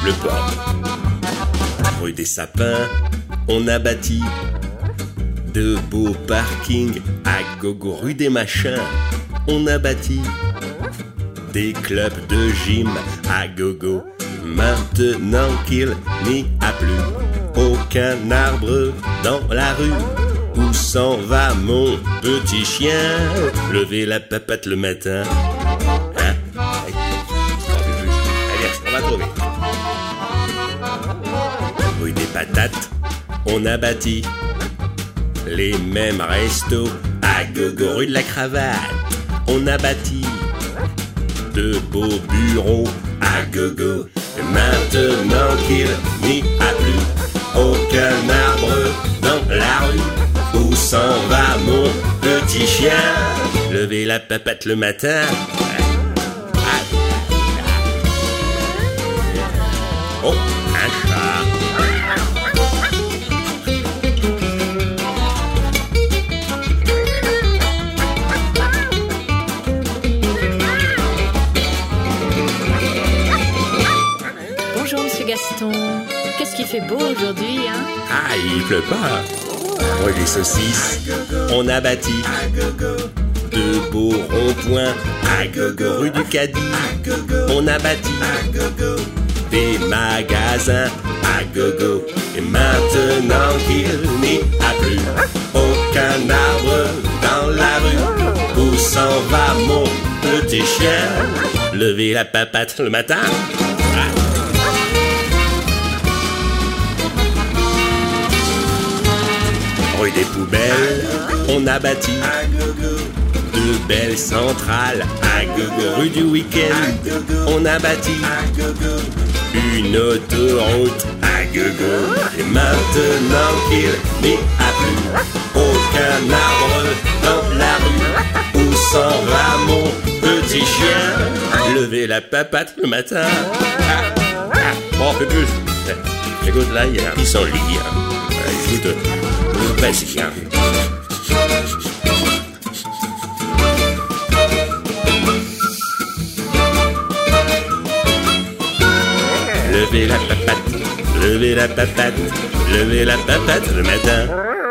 pleut pas. Rue des Sapins, on a bâti de beaux parkings à gogo. Rue des Machins, on a bâti des clubs de gym à gogo. Maintenant qu'il n'y a plus aucun arbre dans la rue, où s'en va mon petit chien? Lever la papate le matin. Hein? Allez, on va trouver. Rue des Patates, on a bâti les mêmes restos à gogo. Rue de la Cravate, on a bâti de beaux bureaux à gogo. Et maintenant qu'il n'y a plus aucun arbre dans la rue, où s'en va mon petit chien? Lever la papate le matin. Oh, un chat. Bonjour Monsieur Gaston, qu'est-ce qu'il fait beau aujourd'hui, hein? Ah, il pleut pas. Rue des Saucisses, on a bâti de beaux ronds-points à gogo. Rue du Caddy, on a bâti des magasins à gogo. Et maintenant qu'il n'y a plus aucun arbre dans la rue, où s'en va mon petit chien? Lever la papate le matin. Rue des Poubelles, on a bâti de belles centrales à gogo. Rue du Week-end, on a bâti une autoroute à gogo. Et maintenant qu'il n'y a plus aucun arbre dans la rue, où s'en va mon petit chien? Lever la papate le matin. Bon, un peu plus. Écoute, là, il y a un pissenlit. Écoute, vas-y, hein. Levez la papate, levez la papate, levez la papate le matin.